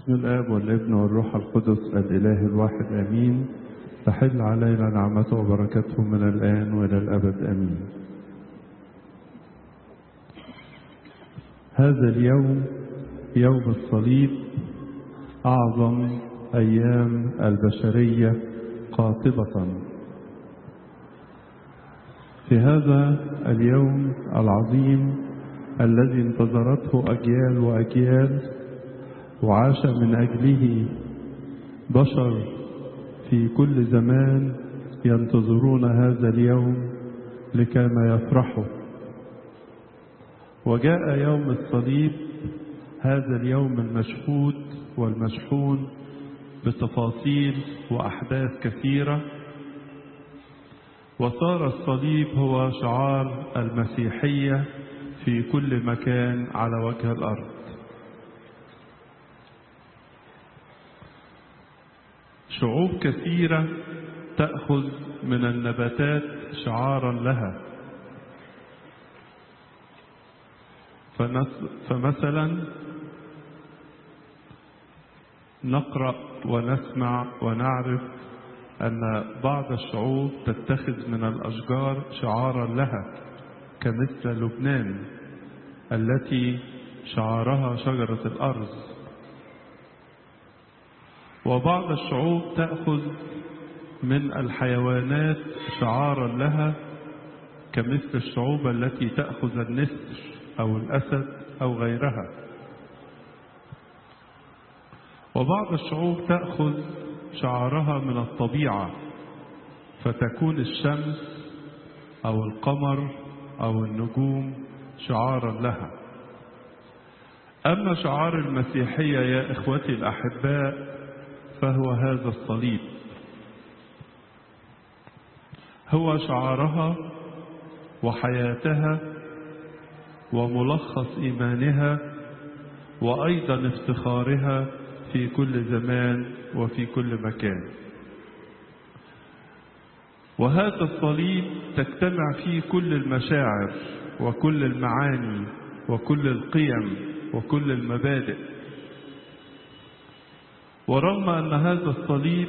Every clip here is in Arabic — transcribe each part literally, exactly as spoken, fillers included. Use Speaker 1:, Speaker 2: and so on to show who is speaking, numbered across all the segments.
Speaker 1: باسم الآب والابن والروح القدس الإله الواحد آمين. تحل علينا نعمته وبركته من الآن وإلى الأبد آمين. هذا اليوم يوم الصليب أعظم أيام البشرية قاطبة. في هذا اليوم العظيم الذي انتظرته أجيال وأجيال وعاش من أجله بشر في كل زمان ينتظرون هذا اليوم لكيما يفرحوا، وجاء يوم الصليب هذا اليوم المشهود والمشحون بتفاصيل وأحداث كثيرة، وصار الصليب هو شعار المسيحية في كل مكان على وجه الأرض. شعوب كثيرة تأخذ من النباتات شعارا لها، فمثلا نقرأ ونسمع ونعرف أن بعض الشعوب تتخذ من الأشجار شعارا لها، كمثل لبنان التي شعارها شجرة الأرز. وبعض الشعوب تأخذ من الحيوانات شعارا لها، كمثل الشعوب التي تأخذ النسر أو الأسد أو غيرها. وبعض الشعوب تأخذ شعارها من الطبيعة، فتكون الشمس أو القمر أو النجوم شعارا لها. أما شعار المسيحية يا إخوتي الأحباء فهو هذا الصليب، هو شعارها وحياتها وملخص إيمانها وأيضا افتخارها في كل زمان وفي كل مكان. وهذا الصليب تجتمع فيه كل المشاعر وكل المعاني وكل القيم وكل المبادئ. ورغم أن هذا الصليب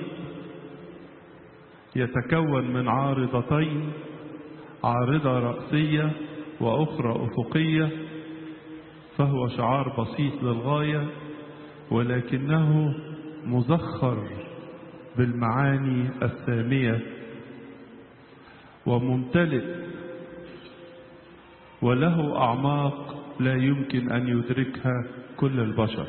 Speaker 1: يتكون من عارضتين، عارضة رأسية وأخرى أفقية، فهو شعار بسيط للغاية، ولكنه مزخر بالمعاني السامية وممتلئ وله أعماق لا يمكن أن يدركها كل البشر.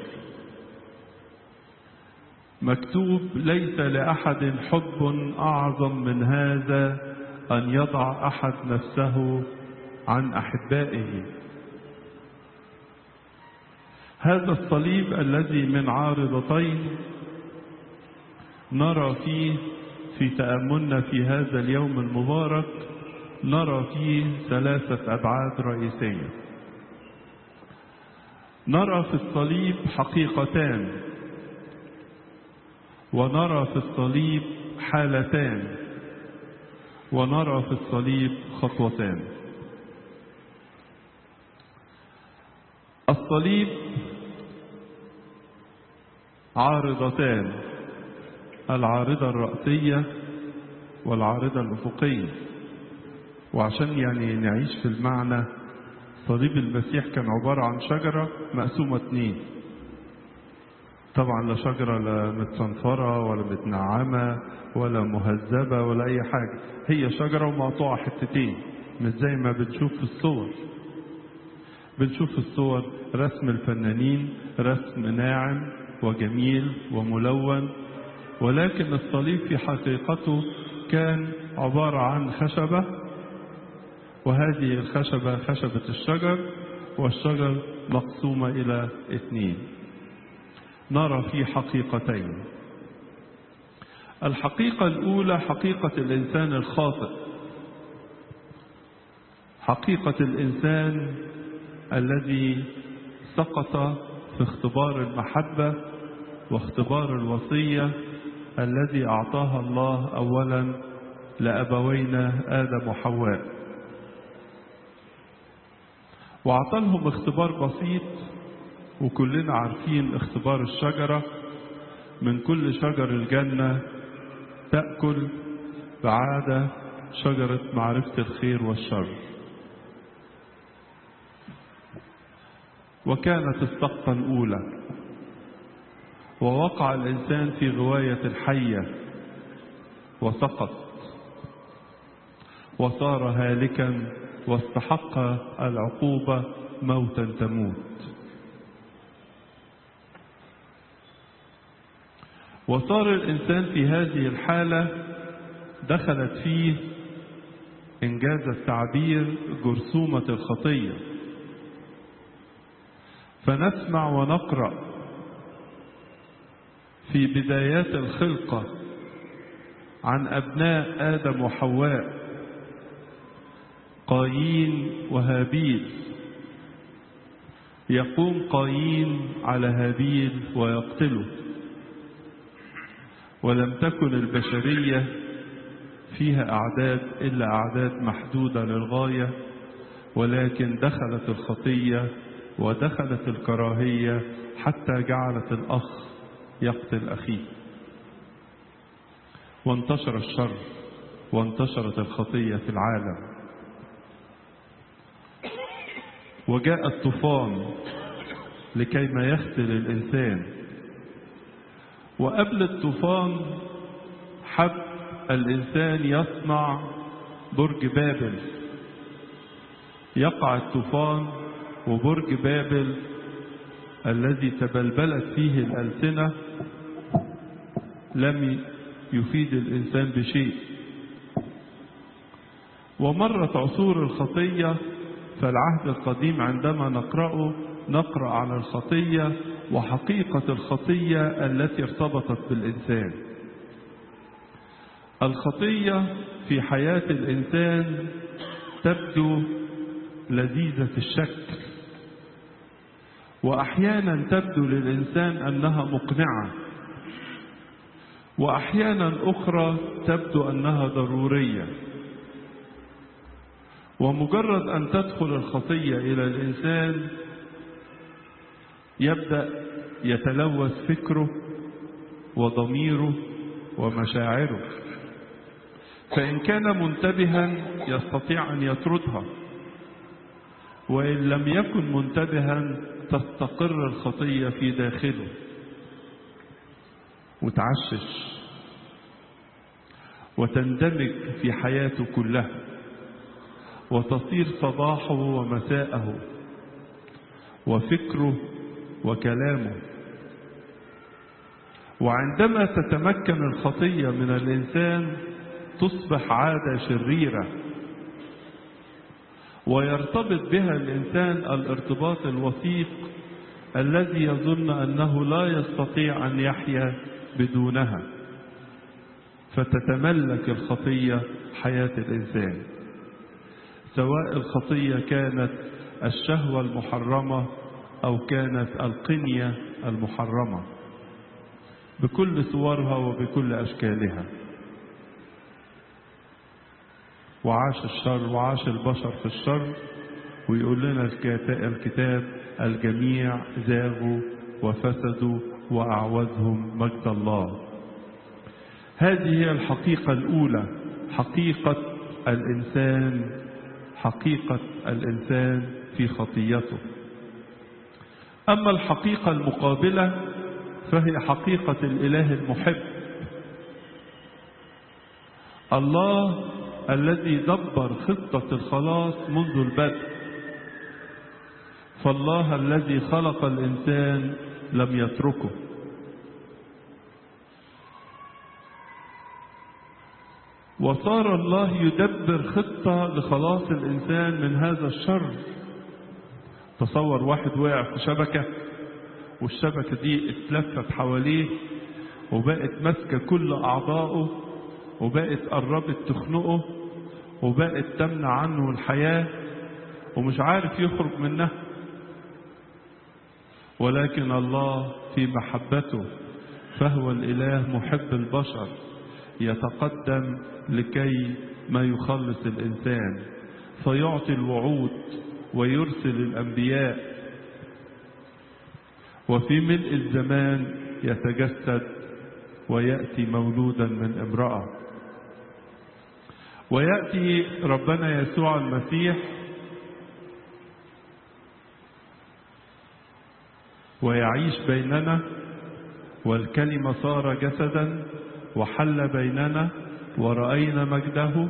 Speaker 1: مكتوب: ليس لأحد حب أعظم من هذا أن يضع أحد نفسه عن أحبائه. هذا الصليب الذي من عارضتين نرى فيه في تأملنا في هذا اليوم المبارك، نرى فيه ثلاثة أبعاد رئيسية. نرى في الصليب حقيقتان، ونرى في الصليب حالتان، ونرى في الصليب خطوتان. الصليب عارضتان، العارضة الرأسية والعارضة الأفقية. وعشان يعني نعيش في المعنى، صليب المسيح كان عبارة عن شجرة مقسومة اتنين، طبعا لا شجرة لا متصنفرة ولا متنعمة ولا مهذبة ولا أي حاجة، هي شجرة ومقطوعة حتتين، مش زي ما بنشوف في الصور. بنشوف في الصور رسم الفنانين، رسم ناعم وجميل وملون، ولكن الصليب في حقيقته كان عبارة عن خشبة، وهذه الخشبة خشبة الشجر، والشجر مقسومة إلى اثنين. نرى في حقيقتين. الحقيقة الأولى حقيقة الإنسان الخاطئ، حقيقة الإنسان الذي سقط في اختبار المحبة واختبار الوصية الذي أعطاها الله أولا لأبوينا آدم وحواء، وأعطى لهم اختبار بسيط، وكلنا عارفين اختبار الشجرة من كل شجر الجنة تأكل بعادة شجرة معرفة الخير والشر. وكانت السقطة الأولى، ووقع الإنسان في غواية الحية وسقط وصار هالكا واستحق العقوبة موتا تموت. وصار الإنسان في هذه الحالة دخلت فيه إنجاز التعبير جرثومة الخطية. فنسمع ونقرأ في بدايات الخلقة عن أبناء آدم وحواء، قايين وهابيل. يقوم قايين على هابيل ويقتله، ولم تكن البشرية فيها أعداد إلا أعداد محدودة للغاية، ولكن دخلت الخطية ودخلت الكراهية حتى جعلت الأخ يقتل أخيه، وانتشر الشر وانتشرت الخطية في العالم. وجاء الطوفان لكي ما يختل الإنسان. وقبل الطوفان حب الإنسان يصنع برج بابل. يقع الطوفان وبرج بابل الذي تبلبلت فيه الألسنة لم يفيد الإنسان بشيء. ومرت عصور الخطية، فالعهد القديم عندما نقرأه نقرأ على الخطية وحقيقة الخطية التي ارتبطت بالإنسان. الخطية في حياة الإنسان تبدو لذيذة الشكل، وأحيانا تبدو للإنسان أنها مقنعة، وأحيانا أخرى تبدو أنها ضرورية. ومجرد أن تدخل الخطية إلى الإنسان يبدأ يتلوث فكره وضميره ومشاعره، فإن كان منتبها يستطيع أن يطردها، وإن لم يكن منتبها تستقر الخطية في داخله وتعشش وتندمج في حياته كلها، وتصير صباحه ومساءه وفكره وكلامه. وعندما تتمكن الخطية من الإنسان تصبح عادة شريرة، ويرتبط بها الإنسان الارتباط الوثيق الذي يظن أنه لا يستطيع أن يحيا بدونها، فتتملك الخطية حياة الإنسان، سواء الخطية كانت الشهوة المحرمة أو كانت القنية المحرمة بكل صورها وبكل أشكالها. وعاش الشر وعاش البشر في الشر، ويقول لنا الكتاب الجميع زاغوا وفسدوا وأعوزهم مجد الله. هذه هي الحقيقة الأولى، حقيقة الإنسان، حقيقة الإنسان في خطيته. أما الحقيقة المقابلة فهي حقيقة الإله المحب، الله الذي دبر خطة الخلاص منذ البدء. فالله الذي خلق الإنسان لم يتركه، وصار الله يدبر خطة لخلاص الإنسان من هذا الشر. تصور واحد وقع في شبكة، والشبكة دي اتلفت حواليه وبقت ماسكة كل أعضائه، وبقت قربت تخنقه، وبقت تمنع عنه الحياة، ومش عارف يخرج منها. ولكن الله في محبته، فهو الإله محب البشر، يتقدم لكي ما يخلص الإنسان، فيعطي الوعود ويرسل الأنبياء، وفي ملء الزمان يتجسد ويأتي مولودا من امرأة. ويأتي ربنا يسوع المسيح ويعيش بيننا، والكلمة صار جسدا وحل بيننا ورأينا مجده،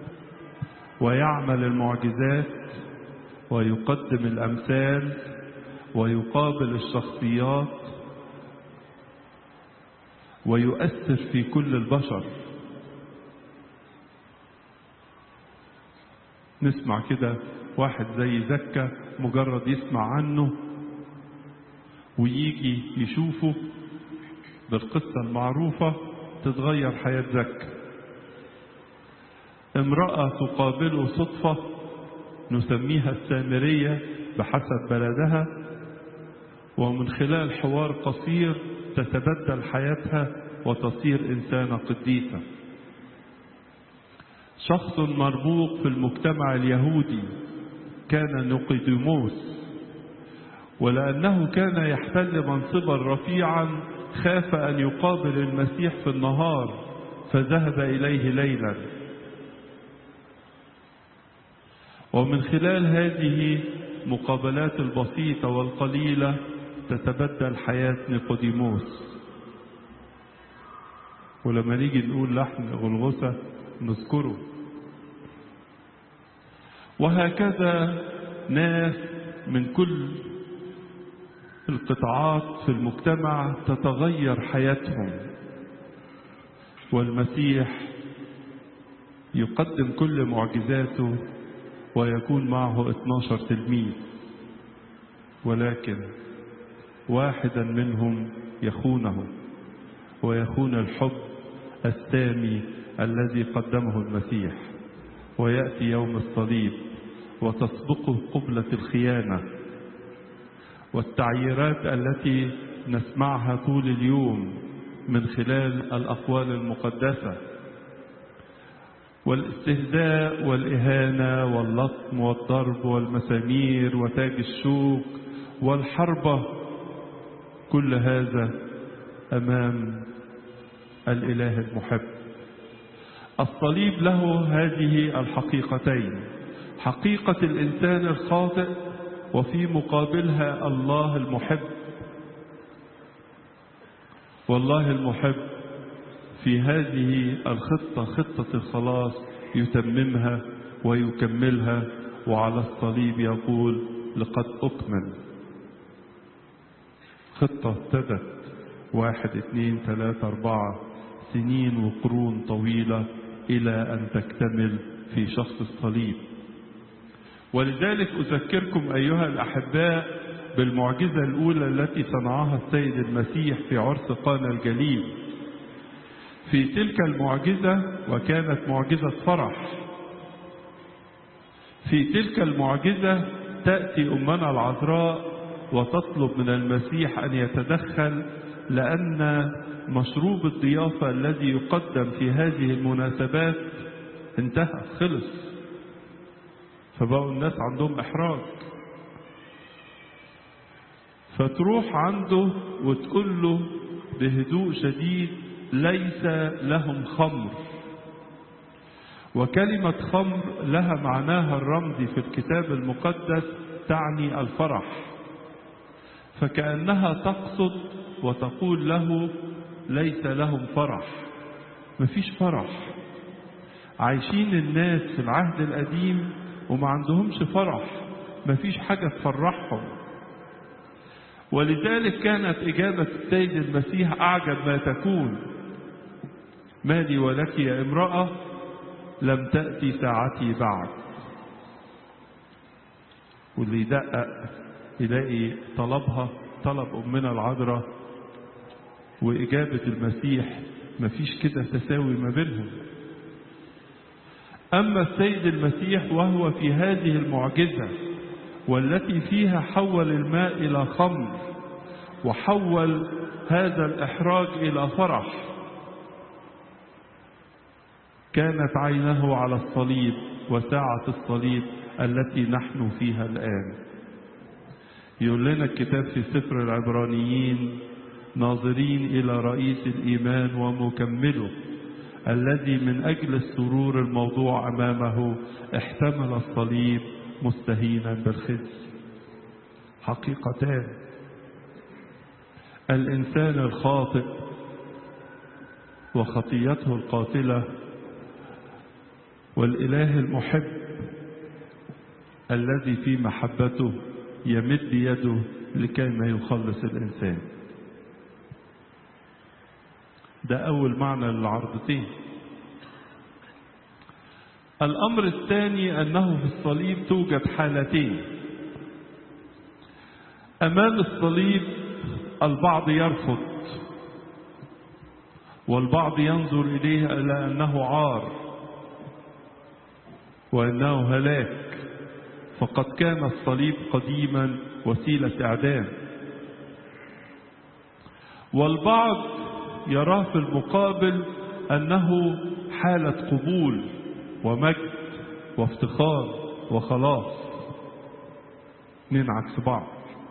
Speaker 1: ويعمل المعجزات ويقدم الأمثال ويقابل الشخصيات ويؤثر في كل البشر. نسمع كده واحد زي زكا، مجرد يسمع عنه ويجي يشوفه بالقصة المعروفة تتغير حياة زكا. امرأة تقابله صدفة نسميها السامرية بحسب بلدها، ومن خلال حوار قصير تتبدل حياتها وتصير إنسانة قديسة. شخص مرموق في المجتمع اليهودي كان نيقوديموس، ولأنه كان يحتل منصبا رفيعا خاف أن يقابل المسيح في النهار فذهب إليه ليلا. ومن خلال هذه المقابلات البسيطة والقليلة تتبدل حياة نيقوديموس. ولما نيجي نقول لحن غلغسة نذكره. وهكذا ناس من كل القطاعات في المجتمع تتغير حياتهم، والمسيح يقدم كل معجزاته ويكون معه اثناشر تلميذ، ولكن واحدا منهم يخونه ويخون الحب السامي الذي قدمه المسيح، ويأتي يوم الصليب وتسبقه قبلة الخيانة والتعييرات التي نسمعها طول اليوم من خلال الأقوال المقدسة، والاستهزاء والإهانة واللطم والضرب والمسامير وتاج الشوك والحربة. كل هذا أمام الإله المحب. الصليب له هذه الحقيقتين: حقيقة الإنسان الخاطئ وفي مقابلها الله المحب. والله المحب في هذه الخطة، خطة الخلاص، يتممها ويكملها، وعلى الصليب يقول لقد أكمل. خطة ابتدت واحد اثنين ثلاثة أربعة سنين وقرون طويلة إلى أن تكتمل في شخص الصليب. ولذلك أذكركم أيها الأحباء بالمعجزة الأولى التي صنعها السيد المسيح في عرس قانا الجليل. في تلك المعجزة، وكانت معجزة فرح، في تلك المعجزة تأتي أمنا العذراء وتطلب من المسيح أن يتدخل، لأن مشروب الضيافة الذي يقدم في هذه المناسبات انتهى، خلص، فبقوا الناس عندهم إحراج. فتروح عنده وتقول له بهدوء شديد: ليس لهم خمر. وكلمة خمر لها معناها الرمزي في الكتاب المقدس، تعني الفرح. فكأنها تقصد وتقول له ليس لهم فرح، مفيش فرح. عايشين الناس في العهد القديم وما عندهمش فرح، مفيش حاجة تفرحهم. ولذلك كانت إجابة السيد المسيح أعجب ما تكون: ما لي ولك يا امرأة، لم تأتي ساعتي بعد. واللي يدقق يلاقي طلبها طلب أمنا العذراء وإجابة المسيح مفيش كده تساوي ما بينهم. أما السيد المسيح وهو في هذه المعجزة والتي فيها حول الماء إلى خمر وحول هذا الإحراج إلى فرح، كانت عينه على الصليب وساعة الصليب التي نحن فيها الآن. يقول لنا الكتاب في سفر العبرانيين: ناظرين إلى رئيس الإيمان ومكمله الذي من أجل السرور الموضوع أمامه احتمل الصليب مستهينا بالخزي. حقيقتان: الإنسان الخاطئ وخطيته القاتلة، والإله المحب الذي في محبته يمد يده لكي ما يخلص الإنسان. ده أول معنى للعرضتين. الأمر الثاني أنه في الصليب توجد حالتين. أمام الصليب البعض يرفض، والبعض ينظر إليه إلى أنه عار وأنه هلاك، فقد كان الصليب قديما وسيلة إعدام. والبعض يراه في المقابل أنه حالة قبول ومجد وافتخار وخلاص، من عكس بعض.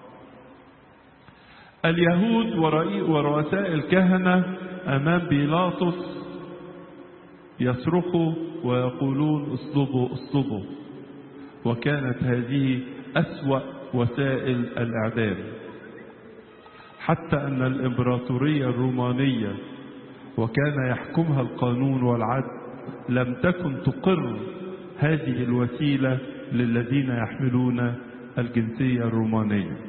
Speaker 1: اليهود ورؤساء الكهنة أمام بيلاطس يصرخوا ويقولون اصلبوا اصلبوا، وكانت هذه أسوأ وسائل الإعدام، حتى أن الإمبراطورية الرومانية وكان يحكمها القانون والعدل لم تكن تقر هذه الوسيلة للذين يحملون الجنسية الرومانية.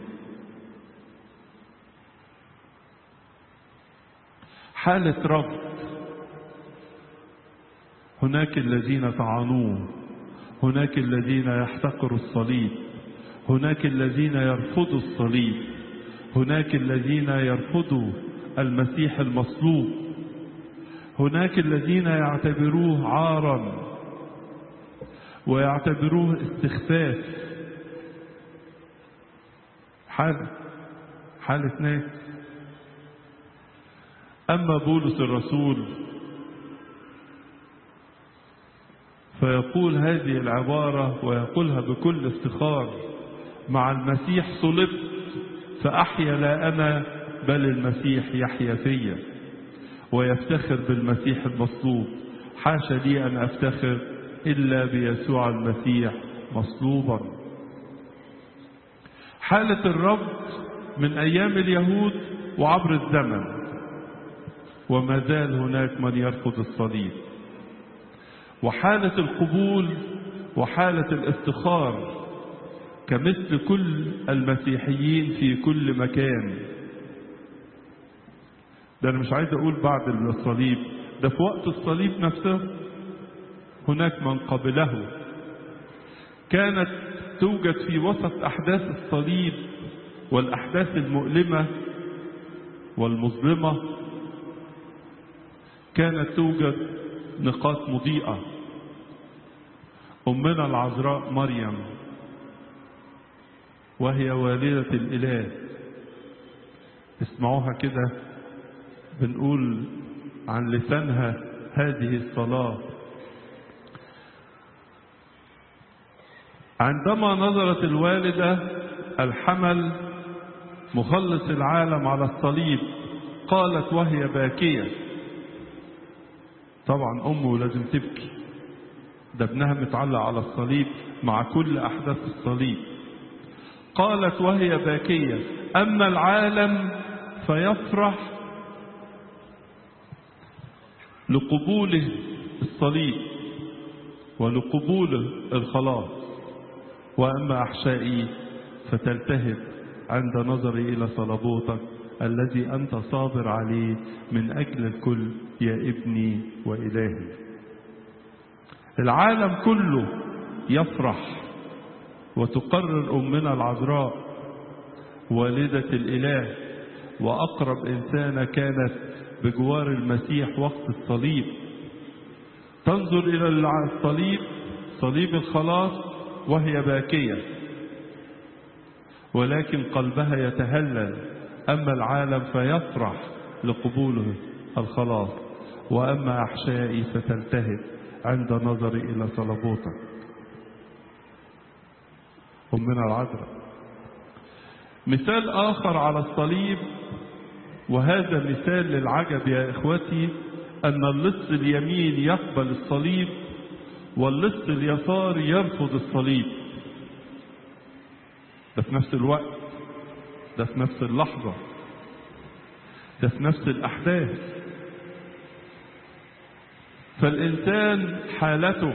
Speaker 1: حالة رفض: هناك الذين طعنوه، هناك الذين يحتقروا الصليب، هناك الذين يرفضوا الصليب، هناك الذين يرفضوا المسيح المصلوب، هناك الذين يعتبروه عارا ويعتبروه استخفاف. حالة حالة ناس. أما بولس الرسول فيقول هذه العبارة ويقولها بكل افتخار: مع المسيح صلبت فأحيا لا أنا بل المسيح يحيا فيا. ويفتخر بالمسيح المصلوب: حاشا لي أن أفتخر إلا بيسوع المسيح مصلوبا. حالة الرفض من أيام اليهود وعبر الزمن، وما زال هناك من يرفض الصليب. وحالة القبول وحالة الافتخار كمثل كل المسيحيين في كل مكان. ده أنا مش عايز أقول بعد الصليب، ده في وقت الصليب نفسه هناك من قبله. كانت توجد في وسط أحداث الصليب والأحداث المؤلمة والمظلمة، كانت توجد نقاط مضيئة. أمنا العذراء مريم وهي والدة الإله، اسمعوها كده، بنقول عن لسانها هذه الصلاة: عندما نظرت الوالدة الحمل مخلص العالم على الصليب قالت وهي باكية. طبعا أمه لازم تبكي، ده ابنها متعلق على الصليب مع كل أحداث الصليب. قالت وهي باكية: أما العالم فيفرح لقبوله الصليب ولقبوله الخلاص، وأما أحشائي فتلتهب عند نظري إلى صلبوتك الذي أنت صابر عليه من أجل الكل يا ابني وإلهي. العالم كله يفرح، وتقرر أمنا العذراء والدة الإله وأقرب إنسانة كانت بجوار المسيح وقت الصليب، تنظر إلى الصليب، صليب الخلاص، وهي باكية، ولكن قلبها يتهلل. أما العالم فيفرح لقبوله الخلاص، وأما أحشائي فتلتهب عند نظري إلى صلبوتك. أمنا العذراء. مثال آخر على الصليب وهذا مثال للعجب يا إخوتي، أن اللص اليمين يقبل الصليب واللص اليسار يرفض الصليب. ده في نفس الوقت، ده في نفس اللحظة، ده في نفس الأحداث. فالإنسان حالته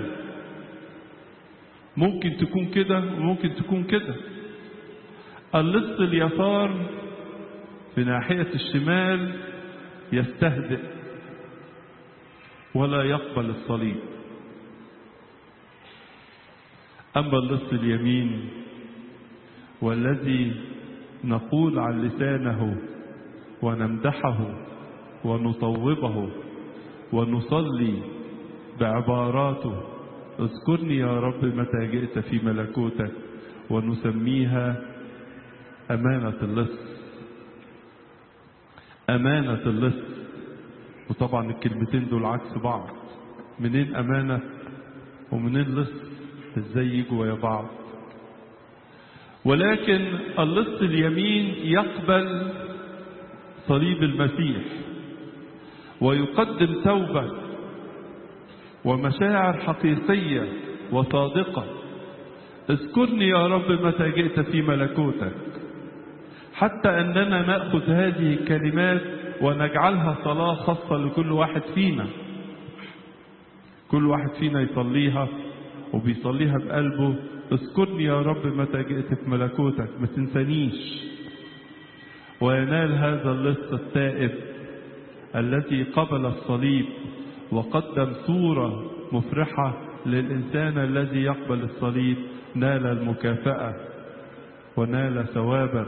Speaker 1: ممكن تكون كده وممكن تكون كده. اللص اليسار في ناحية الشمال يستهزئ ولا يقبل الصليب، أما اللص اليمين والذي نقول عن لسانه ونمدحه ونطوبه ونصلي بعباراته اذكرني يا رب متى جئت في ملكوتك، ونسميها أمانة اللص. أمانة اللص. وطبعا الكلمتين دول عكس بعض، منين أمانة ومنين لص؟ ازاي يجوا ويا بعض؟ ولكن اللص اليمين يقبل صليب المسيح ويقدم توبة ومشاعر حقيقية وصادقة. اذكرني يا رب متى جئت في ملكوتك، حتى أننا نأخذ هذه الكلمات ونجعلها صلاة خاصة لكل واحد فينا. كل واحد فينا يصليها وبيصليها بقلبه، اذكرني يا رب متى جئت في ملكوتك، ما تنسانيش. وينال هذا اللص التائب الذي قبل الصليب وقدم صورة مفرحة للإنسان الذي يقبل الصليب، نال المكافأة ونال ثوابا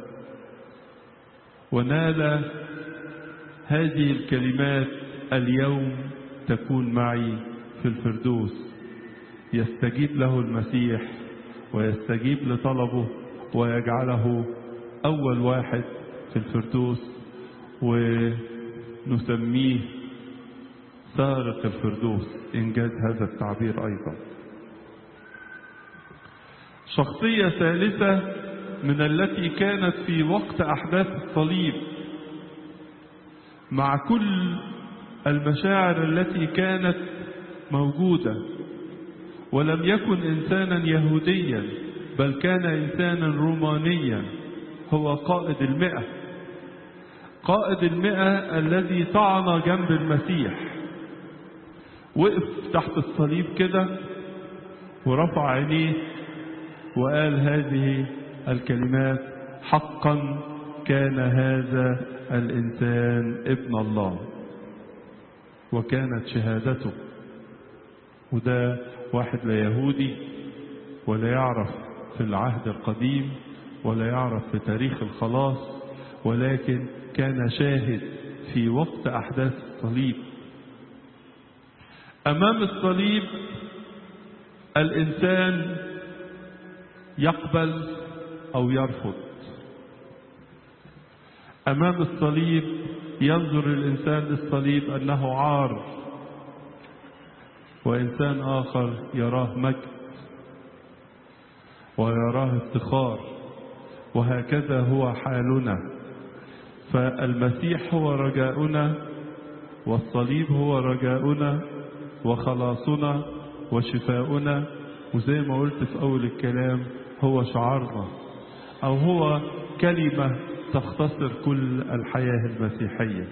Speaker 1: ونال هذه الكلمات: اليوم تكون معي في الفردوس. يستجيب له المسيح ويستجيب لطلبه ويجعله أول واحد في الفردوس، ونسميه سارق الفردوس إنجاز هذا التعبير أيضا. شخصية ثالثة من التي كانت في وقت أحداث الصليب مع كل المشاعر التي كانت موجودة، ولم يكن إنسانا يهوديا بل كان إنسانا رومانيا، هو قائد المئة. قائد المئة الذي طعن جنب المسيح، وقف تحت الصليب كده ورفع عينيه وقال هذه الكلمات: حقا كان هذا الإنسان ابن الله. وكانت شهادته. وده واحد لا يهودي ولا يعرف في العهد القديم ولا يعرف في تاريخ الخلاص، ولكن كان شاهد في وقت أحداث الصليب. أمام الصليب الإنسان يقبل أو يرفض. أمام الصليب ينظر الإنسان للصليب أنه عار، وإنسان آخر يراه مجد ويراه افتخار. وهكذا هو حالنا. فالمسيح هو رجاؤنا، والصليب هو رجاؤنا وخلاصنا وشفاؤنا، وزي ما قلت في أول الكلام هو شعارنا، أو هو كلمة تختصر كل الحياة المسيحية.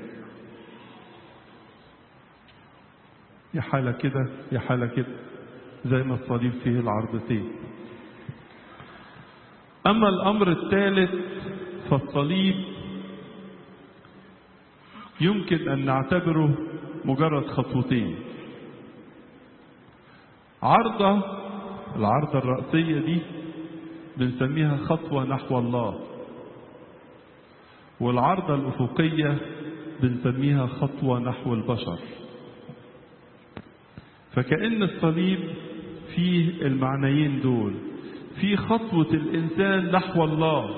Speaker 1: يا حالة كده يا حالة كده، زي ما الصليب فيه العرضتين. أما الأمر الثالث فالصليب يمكن أن نعتبره مجرد خطوتين. عرضة، العرضة الرأسية دي بنسميها خطوة نحو الله، والعرضة الأفقية بنسميها خطوة نحو البشر. فكأن الصليب فيه المعنيين دول، في خطوة الإنسان نحو الله.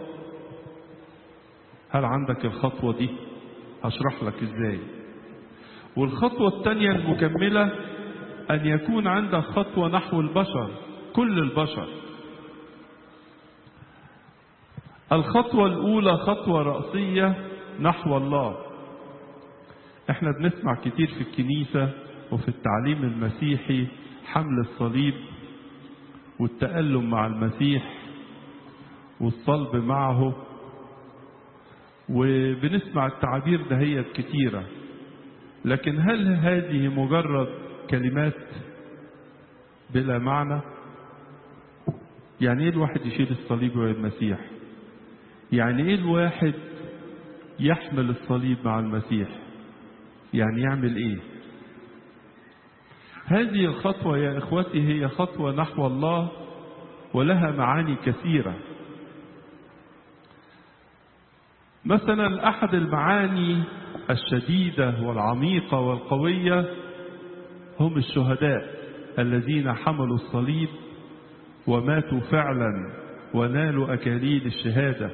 Speaker 1: هل عندك الخطوة دي؟ هشرح لك إزاي. والخطوة الثانية المكملة أن يكون عندك خطوة نحو البشر، كل البشر. الخطوة الأولى خطوة رأسية نحو الله. احنا بنسمع كتير في الكنيسة وفي التعليم المسيحي حمل الصليب والتألم مع المسيح والصلب معه، وبنسمع التعابير دهيت كتيرة، لكن هل هذه مجرد كلمات بلا معنى؟ يعني ايه الواحد يشيل الصليب ويا المسيح؟ يعني ايه الواحد يحمل الصليب مع المسيح؟ يعني يعمل ايه؟ هذه الخطوة يا اخوتي هي خطوة نحو الله، ولها معاني كثيرة. مثلا احد المعاني الشديدة والعميقة والقوية هم الشهداء الذين حملوا الصليب وماتوا فعلا ونالوا أكاليل الشهادة.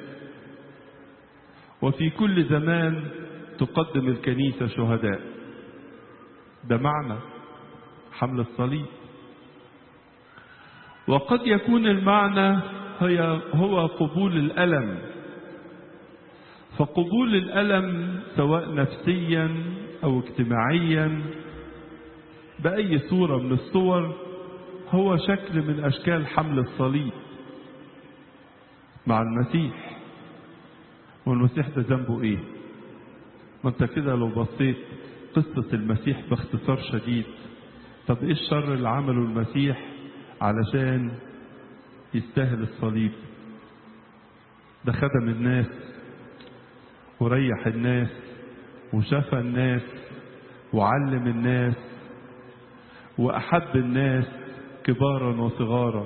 Speaker 1: وفي كل زمان تقدم الكنيسة شهداء. ده معنى حمل الصليب. وقد يكون المعنى هي هو قبول الألم، فقبول الألم سواء نفسيا أو اجتماعيا بأي صورة من الصور هو شكل من أشكال حمل الصليب مع المسيح. والمسيح ده ذنبه إيه؟ ما أنت كده لو بصيت قصة المسيح باختصار شديد، طب إيه الشر اللي عمله المسيح علشان يستاهل الصليب؟ ده خدم الناس وريح الناس وشفى الناس وعلم الناس وأحب الناس كبارا وصغارا.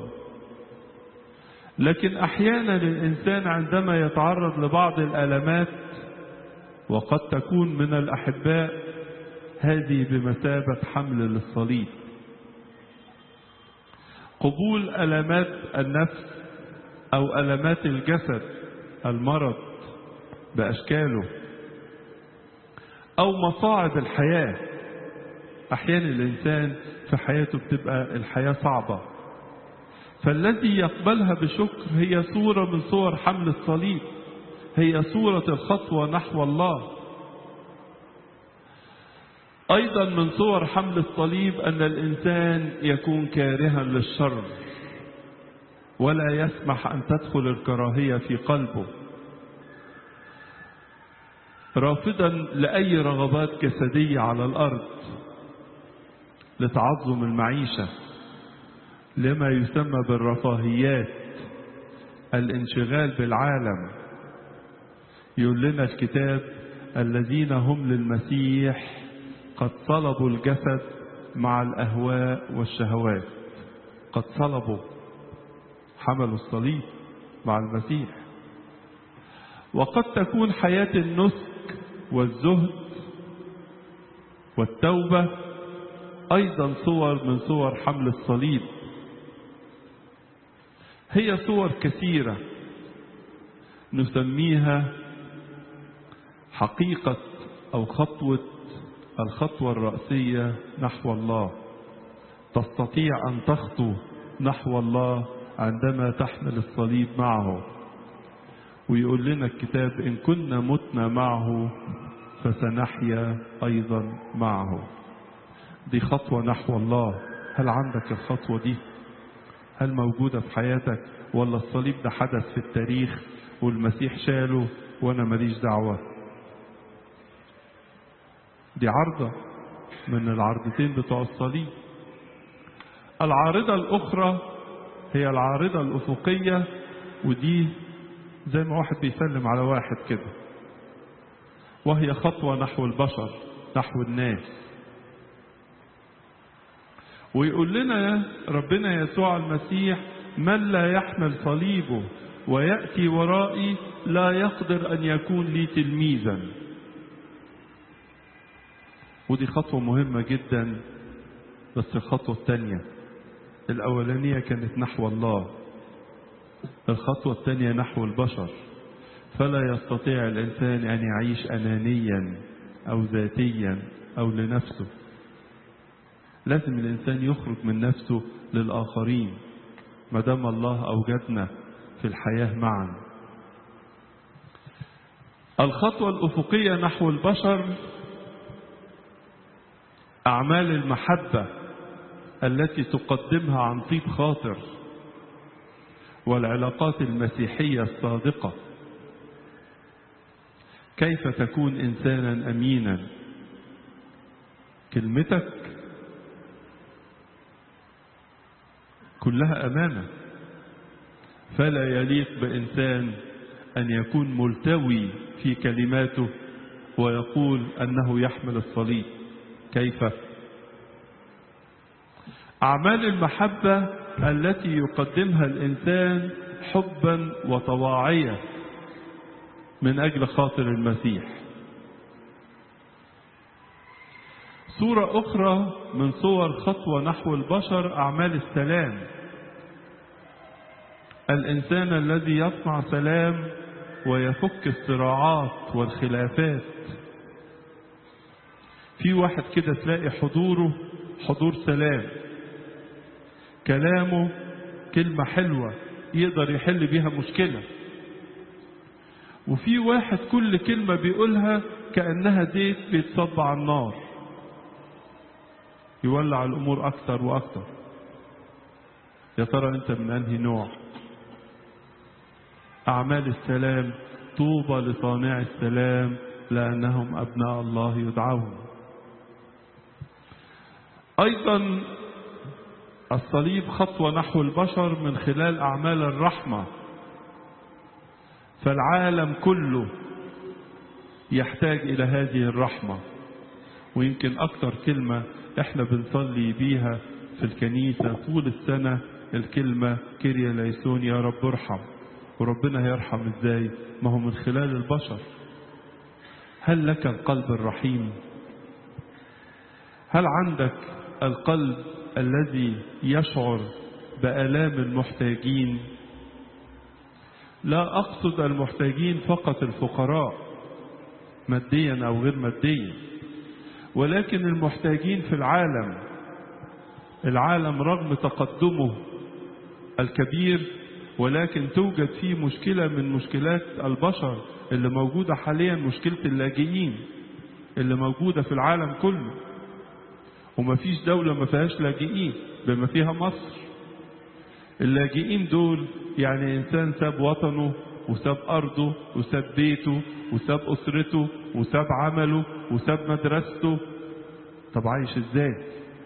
Speaker 1: لكن أحيانا الإنسان عندما يتعرض لبعض الألمات وقد تكون من الأحباء هذه بمثابة حمل للصليب. قبول ألمات النفس أو ألمات الجسد، المرض بأشكاله، أو مصاعب الحياة. أحيانا الإنسان في حياته بتبقى الحياة صعبة، فالذي يقبلها بشكر هي صورة من صور حمل الصليب، هي صورة الخطوة نحو الله. أيضا من صور حمل الصليب أن الإنسان يكون كارها للشر ولا يسمح أن تدخل الكراهية في قلبه، رافضا لأي رغبات جسدية على الأرض لتعظم المعيشة، لما يسمى بالرفاهيات، الانشغال بالعالم. يقول لنا الكتاب الذين هم للمسيح قد صلبوا الجسد مع الأهواء والشهوات. قد صلبوا، حملوا الصليب مع المسيح. وقد تكون حياة النسك والزهد والتوبة أيضا صور من صور حمل الصليب. هي صور كثيرة نسميها حقيقة أو خطوة الخطوة الرأسية نحو الله. تستطيع أن تخطو نحو الله عندما تحمل الصليب معه. ويقول لنا الكتاب إن كنا متنا معه فسنحيا أيضا معه. دي خطوة نحو الله. هل عندك الخطوة دي؟ هل موجودة في حياتك؟ ولا الصليب ده حدث في التاريخ والمسيح شاله وأنا ماليش دعوة؟ دي عرضة من العرضتين بتوع الصليب. العارضة الأخرى هي العارضة الأفقية، ودي زي ما واحد بيسلم على واحد كده، وهي خطوة نحو البشر، نحو الناس. ويقول لنا ربنا يسوع المسيح من لا يحمل صليبه ويأتي ورائي لا يقدر أن يكون لي تلميذا. ودي خطوة مهمة جدا. بس الخطوة الثانية، الأولانية كانت نحو الله، الخطوة الثانية نحو البشر. فلا يستطيع الإنسان أن يعيش أنانيا أو ذاتيا أو لنفسه. لازم الإنسان يخرج من نفسه للآخرين ما دام الله أوجدنا في الحياة معا. الخطوة الأفقية نحو البشر أعمال المحبة التي تقدمها عن طيب خاطر، والعلاقات المسيحية الصادقة. كيف تكون إنسانا أمينا؟ كلمتك كلها أمانة، فلا يليق بإنسان أن يكون ملتوي في كلماته ويقول أنه يحمل الصليب. كيف؟ أعمال المحبة التي يقدمها الإنسان حبا وطواعية من أجل خاطر المسيح. صورة أخرى من صور خطوة نحو البشر أعمال السلام. الإنسان الذي يصنع سلام ويفك الصراعات والخلافات. في واحد كده تلاقي حضوره حضور سلام، كلامه كلمة حلوة يقدر يحل بيها مشكلة. وفي واحد كل كلمة بيقولها كأنها زيت بيتصب على النار، يولع الأمور أكتر وأكتر. يا ترى أنت من أنهي نوع؟ أعمال السلام، طوبى لصانع السلام لأنهم أبناء الله يدعون. أيضا الصليب خطوة نحو البشر من خلال أعمال الرحمة. فالعالم كله يحتاج إلى هذه الرحمة، ويمكن أكتر كلمة احنا بنصلي بيها في الكنيسة طول السنة الكلمة كيريا ليسون، يا رب ارحم. وربنا هيرحم ازاي؟ ما هو من خلال البشر. هل لك القلب الرحيم؟ هل عندك القلب الذي يشعر بآلام المحتاجين؟ لا أقصد المحتاجين فقط الفقراء ماديا أو غير ماديا، ولكن المحتاجين في العالم. العالم رغم تقدمه الكبير ولكن توجد فيه مشكلة من مشكلات البشر اللي موجودة حاليا، مشكلة اللاجئين اللي موجودة في العالم كله. ومفيش دولة ما فيهاش لاجئين بما فيها مصر. اللاجئين دول يعني إنسان ساب وطنه وساب أرضه وساب بيته وساب أسرته وساب عمله وساب مدرسته. طب عايش إزاي؟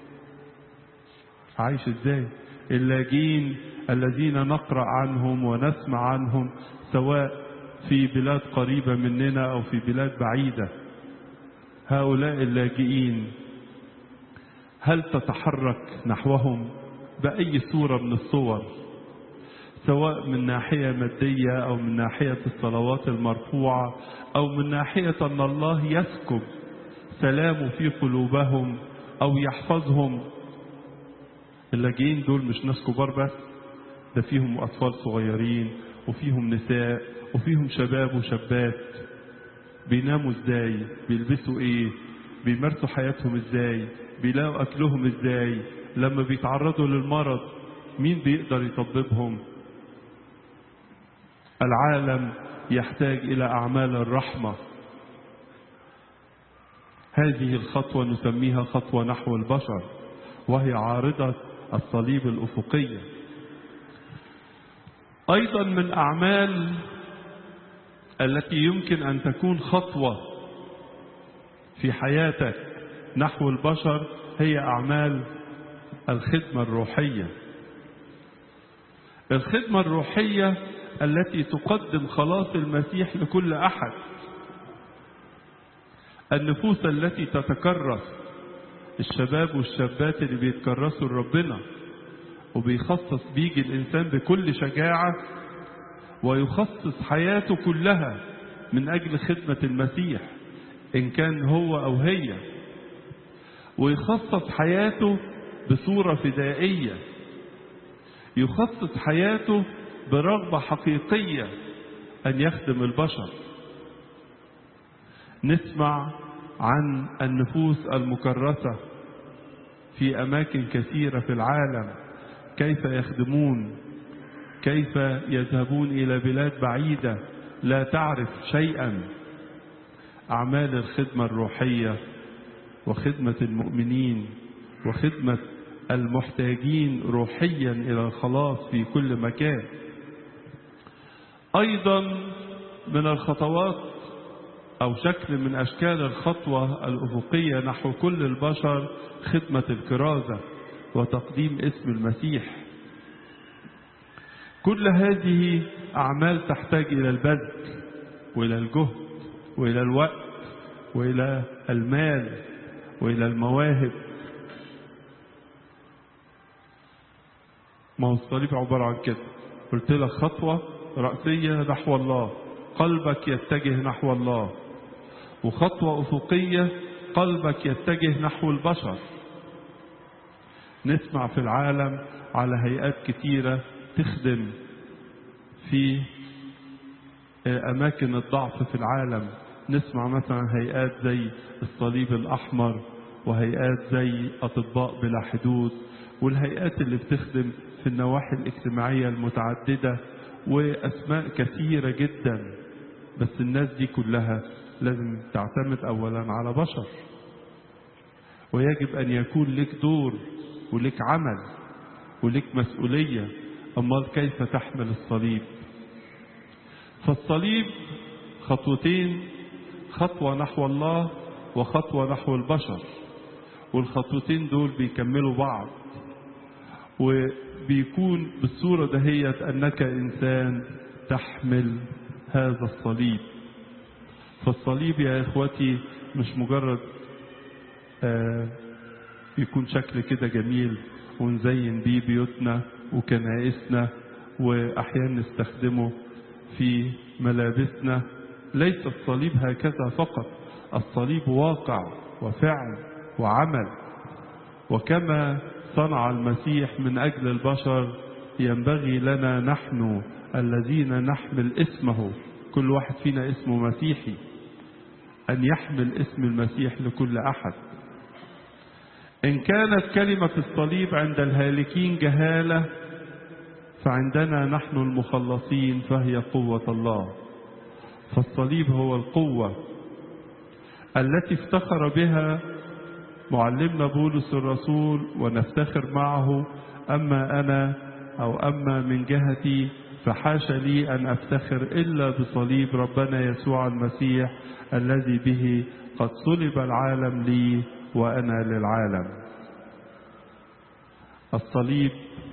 Speaker 1: عايش إزاي؟ اللاجئين الذين نقرأ عنهم ونسمع عنهم سواء في بلاد قريبة مننا أو في بلاد بعيدة، هؤلاء اللاجئين هل تتحرك نحوهم بأي صورة من الصور، سواء من ناحية مادية أو من ناحية الصلوات المرفوعة أو من ناحية أن الله يسكب سلامه في قلوبهم أو يحفظهم؟ اللاجئين دول مش ناس كبار بس، ده فيهم أطفال صغيرين وفيهم نساء وفيهم شباب وشابات. بيناموا ازاي؟ بيلبسوا ايه؟ بيمارسوا حياتهم ازاي؟ بيلاقوا أكلهم ازاي؟ لما بيتعرضوا للمرض مين بيقدر يطببهم؟ العالم يحتاج إلى أعمال الرحمة. هذه الخطوة نسميها خطوة نحو البشر، وهي عارضة الصليب الأفقية. أيضا من أعمال التي يمكن أن تكون خطوة في حياتك نحو البشر هي أعمال الخدمة الروحية. الخدمة الروحية التي تقدم خلاص المسيح لكل أحد. النفوس التي تتكرس، الشباب والشابات اللي بيتكرسوا لربنا، وبيخصص بيجي الإنسان بكل شجاعة ويخصص حياته كلها من أجل خدمة المسيح إن كان هو أو هي، ويخصص حياته بصورة فدائية، يخصص حياته برغبة حقيقية أن يخدم البشر. نسمع عن النفوس المكرسة في أماكن كثيرة في العالم، كيف يخدمون، كيف يذهبون إلى بلاد بعيدة لا تعرف شيئا أعمال الخدمة الروحية وخدمة المؤمنين وخدمة المحتاجين روحيا إلى الخلاص في كل مكان. أيضا من الخطوات أو شكل من أشكال الخطوة الأفقية نحو كل البشر خدمة الكرازة وتقديم اسم المسيح. كل هذه أعمال تحتاج إلى البذل وإلى الجهد وإلى الوقت وإلى المال وإلى المواهب. ما هو الصليب عبارة عن كده، قلت لك خطوة رأسية نحو الله، قلبك يتجه نحو الله، وخطوة أفقية قلبك يتجه نحو البشر. نسمع في العالم على هيئات كتيرة تخدم في أماكن الضعف في العالم. نسمع مثلا هيئات زي الصليب الأحمر وهيئات زي أطباء بلا حدود والهيئات اللي بتخدم في النواحي الاجتماعية المتعددة وأسماء كثيرة جدا. بس الناس دي كلها لازم تعتمد أولا على بشر، ويجب أن يكون لك دور ولك عمل ولك مسؤولية. أمال كيف تحمل الصليب؟ فالصليب خطوتين، خطوة نحو الله وخطوة نحو البشر، والخطوتين دول بيكملوا بعض، وبيكون بالصورة دهيت أنك إنسان تحمل هذا الصليب. فالصليب يا إخوتي مش مجرد آه يكون شكل كده جميل ونزين بيه بيوتنا وكنائسنا وأحيانا نستخدمه في ملابسنا. ليس الصليب هكذا فقط، الصليب واقع وفعل وعمل. وكما صنع المسيح من أجل البشر ينبغي لنا نحن الذين نحمل اسمه، كل واحد فينا اسمه مسيحي، أن يحمل اسم المسيح لكل أحد. إن كانت كلمة الصليب عند الهالكين جهالة، فعندنا نحن المخلصين فهي قوة الله. فالصليب هو القوة التي افتخر بها معلمنا بولس الرسول ونفتخر معه. أما أنا أو أما من جهتي فحاش لي أن أفتخر إلا بصليب ربنا يسوع المسيح الذي به قد صلب العالم لي وأنا للعالم. الصليب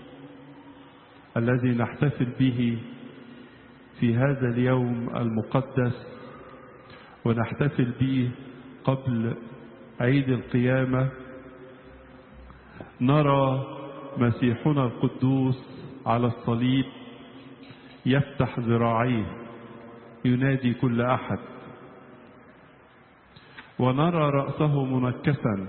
Speaker 1: الذي نحتفل به في هذا اليوم المقدس ونحتفل به قبل عيد القيامة، نرى مسيحنا القدوس على الصليب يفتح ذراعيه ينادي كل أحد، ونرى رأسه منكسا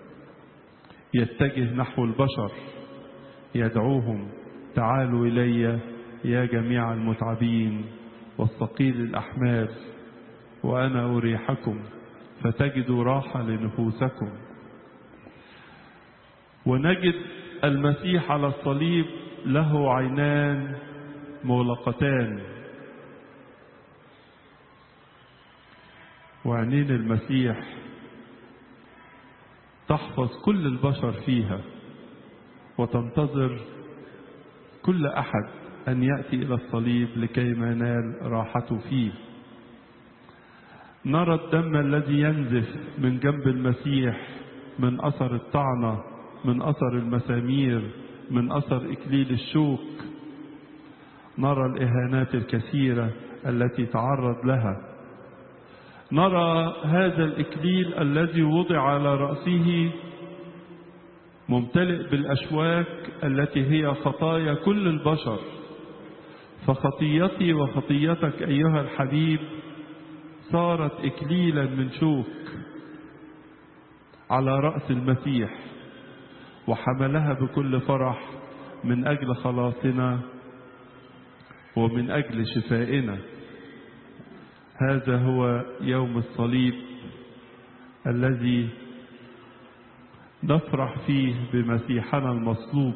Speaker 1: يتجه نحو البشر يدعوهم تعالوا إلي يا جميع المتعبين والثقيل الأحمال وأنا أريحكم فتجدوا راحة لنفوسكم. ونجد المسيح على الصليب له عينان مغلقتان، وعينين المسيح تحفظ كل البشر فيها وتنتظر كل أحد أن يأتي إلى الصليب لكي ما ينال راحته فيه. نرى الدم الذي ينزف من جنب المسيح من أثر الطعنة، من أثر المسامير، من أثر إكليل الشوك. نرى الإهانات الكثيرة التي تعرض لها. نرى هذا الإكليل الذي وضع على رأسه ممتلئ بالأشواك التي هي خطايا كل البشر. فخطيتي وخطيتك أيها الحبيب صارت إكليلا من شوك على رأس المسيح، وحملها بكل فرح من أجل خلاصنا ومن أجل شفائنا. هذا هو يوم الصليب الذي نفرح فيه بمسيحنا المصلوب،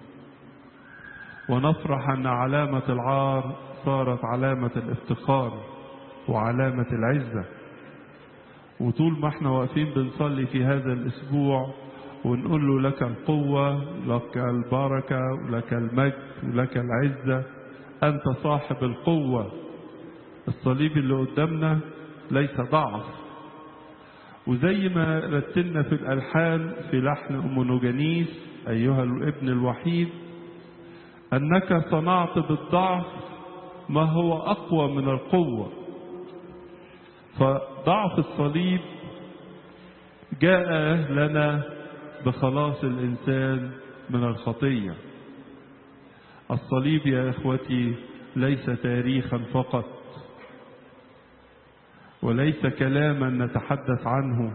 Speaker 1: ونفرح أن علامة العار صارت علامة الافتخار وعلامة العزة. وطول ما احنا واقفين بنصلي في هذا الأسبوع ونقول له لك القوة، لك البركة، ولك المجد، ولك العزة، أنت صاحب القوة. الصليب اللي قدامنا ليس ضعف. وزي ما رتلنا في الألحان في لحن أمونوجانيس أيها الابن الوحيد، أنك صنعت بالضعف ما هو أقوى من القوة. فضعف الصليب جاء لنا بخلاص الإنسان من الخطية. الصليب يا إخوتي ليس تاريخا فقط، وليس كلاما نتحدث عنه،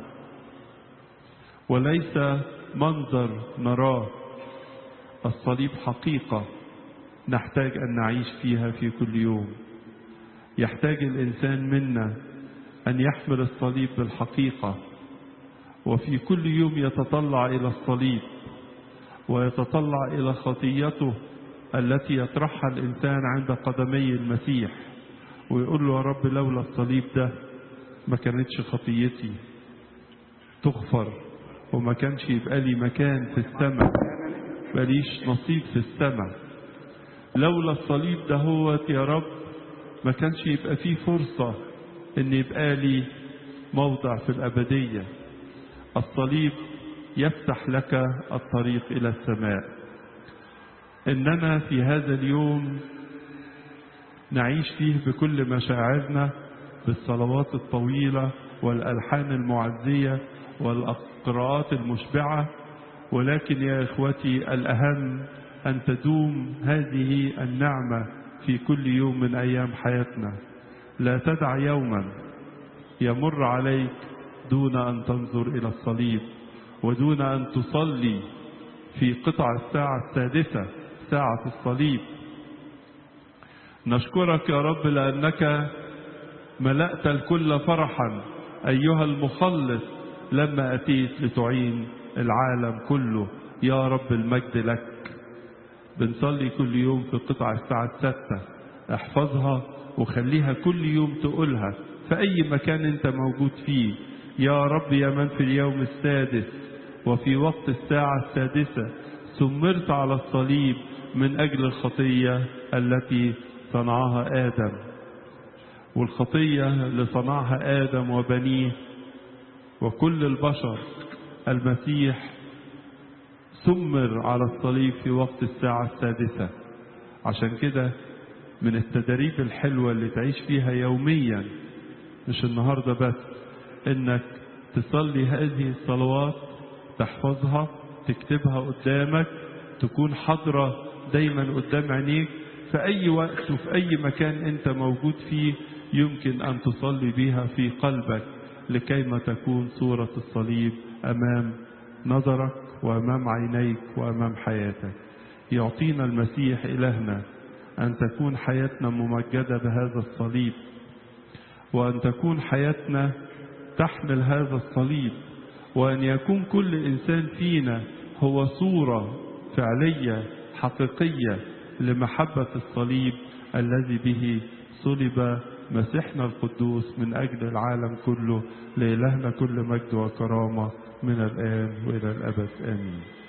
Speaker 1: وليس منظر نراه. الصليب حقيقة نحتاج أن نعيش فيها في كل يوم. يحتاج الإنسان منا أن يحمل الصليب بالحقيقة، وفي كل يوم يتطلع إلى الصليب ويتطلع إلى خطيته التي يطرحها الإنسان عند قدمي المسيح، ويقول له يا رب لولا الصليب ده ما كانتش خطيتي تغفر، وما كانش يبقى لي مكان في السماء، ماليش نصيب في السماء. لولا الصليب ده هو يا رب ما كانش يبقى فيه فرصة ان يبقى لي موضع في الأبدية. الصليب يفتح لك الطريق إلى السماء. إننا في هذا اليوم نعيش فيه بكل مشاعرنا، بالصلوات الطويلة والألحان المعزية والقراءات المشبعة، ولكن يا إخوتي الأهم أن تدوم هذه النعمة في كل يوم من أيام حياتنا. لا تدع يوما يمر عليك دون أن تنظر إلى الصليب، ودون أن تصلي في قطع الساعة السادسة ساعة الصليب. نشكرك يا رب لأنك ملأت الكل فرحا أيها المخلص لما أتيت لتعين العالم كله. يا رب المجد لك. بنصلي كل يوم في قطع الساعة الستة، احفظها وخليها كل يوم تقولها في أي مكان أنت موجود فيه. يا رب يا من في اليوم السادس وفي وقت الساعة السادسة سمرت على الصليب من أجل الخطية التي صنعها آدم، والخطية اللي صنعها آدم وبنيه وكل البشر، المسيح سمر على الصليب في وقت الساعة السادسة. عشان كده من التدريب الحلوة اللي تعيش فيها يوميا، مش النهاردة بس، انك تصلي هذه الصلوات، تحفظها، تكتبها قدامك، تكون حاضرة دايما قدام عينيك في اي وقت وفي اي مكان انت موجود فيه. يمكن ان تصلي بها في قلبك لكيما تكون صورة الصليب امام نظرك وامام عينيك وامام حياتك. يعطينا المسيح الهنا ان تكون حياتنا ممجدة بهذا الصليب، وان تكون حياتنا تحمل هذا الصليب، وان يكون كل انسان فينا هو صورة فعلية حقيقية لمحبة الصليب الذي به صلب مسيحنا القدوس من أجل العالم كله. لإلهنا كل مجد وكرامة من الآن وإلى الأبد آمين.